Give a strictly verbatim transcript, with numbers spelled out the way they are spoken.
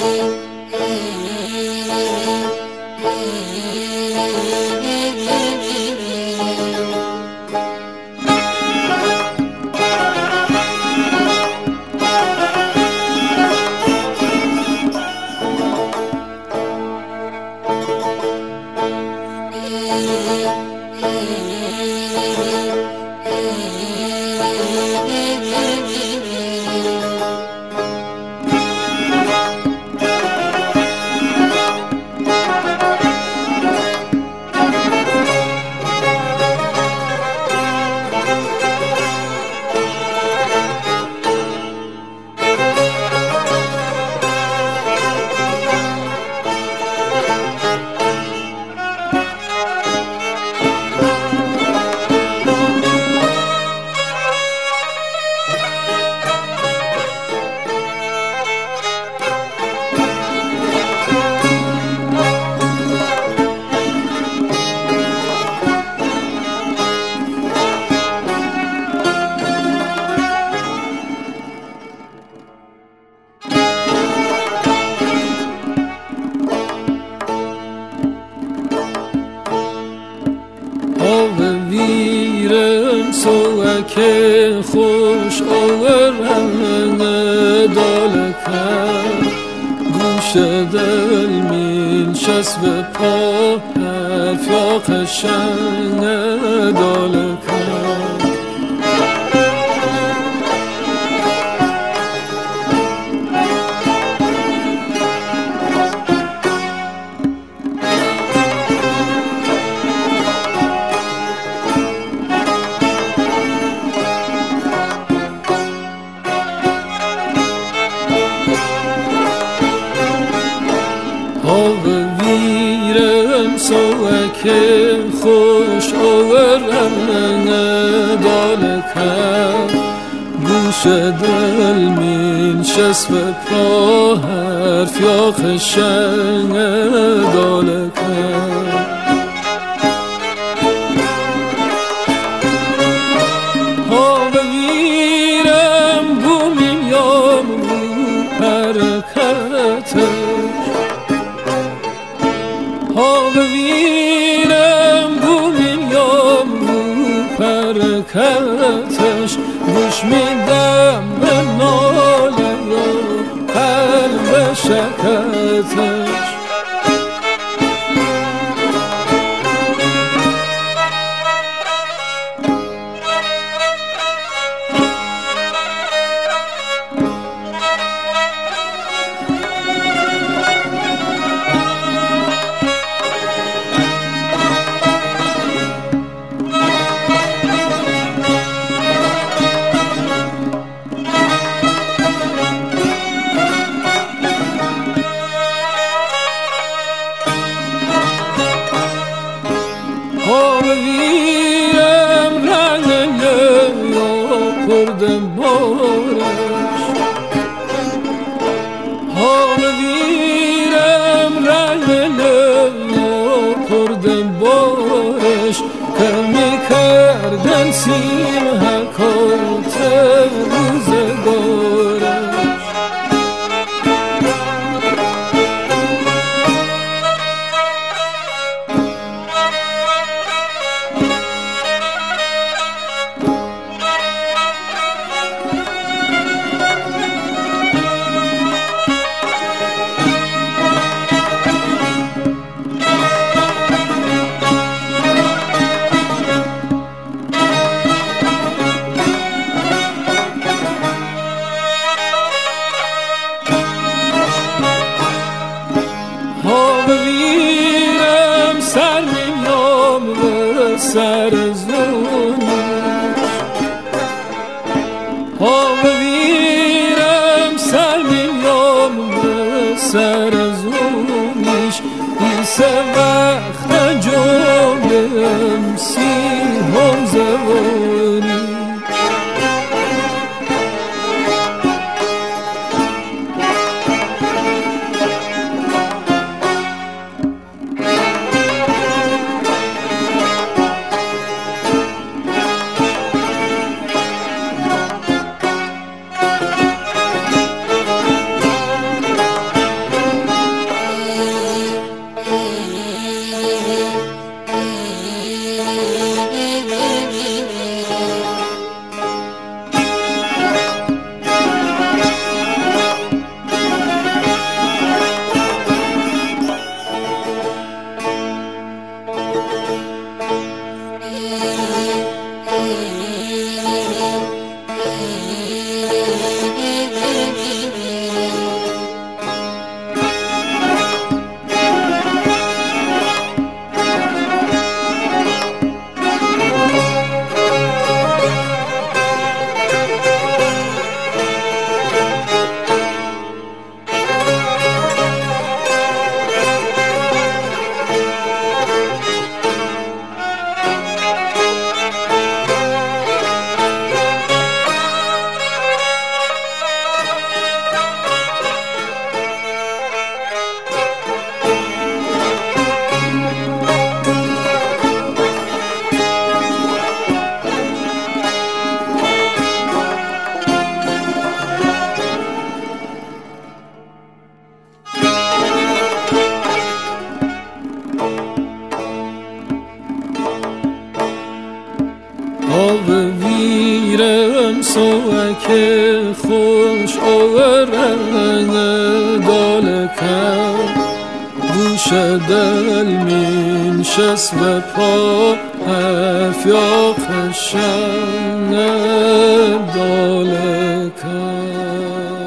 که خوش آورن دالکن گوش دل مینشست به پا حرف شنگ دالکن که خوش آورن دالکن گوش دل مینشست به پا حرف یا خشنگ دالکن ها بگیرم بومیم یا حرکتش ها بگیرم بومیم یا حرکتش گوش میدم به ناله یا قلب شکتش بگیرم رنگ یا پردم بارش ها بگیرم رنگ یا پردم بارش کمی کردن سیم حکات روزگارش بگیرم سر میام به سر زونش ها بگیرم سر میام به سر زونش ایسه وقت جامعم سی هم زوانی سوک خوش آورنه دالکم گوش دل من شس و پا افیاق شن دالکم